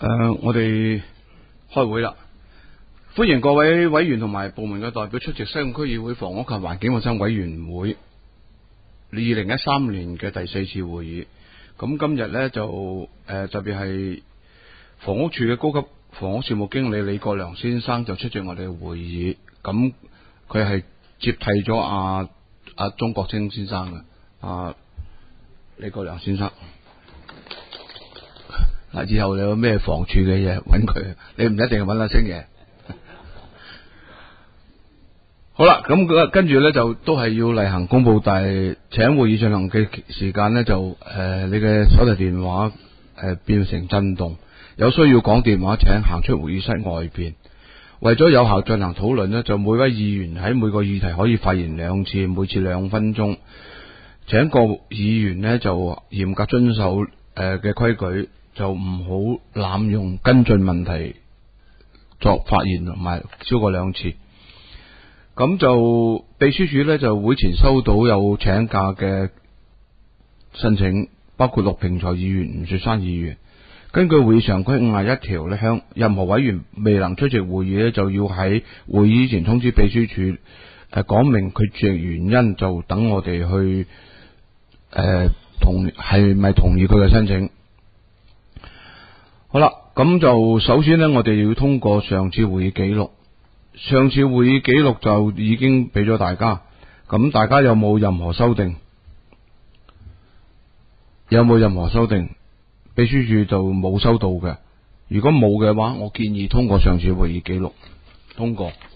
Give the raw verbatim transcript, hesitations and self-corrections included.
呃，我哋開會啦，歡迎各位委員同埋部門嘅代表出席西貢區議會房屋及環境衛生委員會二零一三年嘅第四次會議。咁今日呢，就誒、呃、特別係房屋處嘅高級房屋事務經理李國良先生就出席我哋嘅會議。咁佢係接替咗阿阿鍾國清先生嘅，阿、啊、李國良先生。嗱，以後你有咩房署嘅嘢揾佢，你唔一定揾阿星爺。好啦，咁跟住咧就都係要例行公佈，但係請會議進行嘅時間咧就誒、呃，你嘅手提電話誒、呃、變成震動，有需要講電話請行出會議室外邊。為咗有效進行討論咧，就每位議員喺每個議題可以發言兩次，每次兩分鐘。請各議員呢就嚴格遵守誒嘅規矩。就唔好濫用跟進問題作發言，同埋超過兩次。咁就秘書處呢，就會前收到有請假嘅申請，包括陸平才議員、吳雪山議員。根據會議常規五十一條呢，向任何委員未能出席會議呢，就要喺會議前通知秘書處，誒、呃、講明佢出席原因，就等我哋去誒、呃、同係咪同意佢嘅申請。好啦，咁就首先呢，我哋要通過上次會議記錄。上次會議記錄就已經俾咗大家，咁大家有冇任何修訂？有冇任何修訂？秘書處就冇收到嘅。如果冇嘅話，我建議通過上次會議記錄，通過。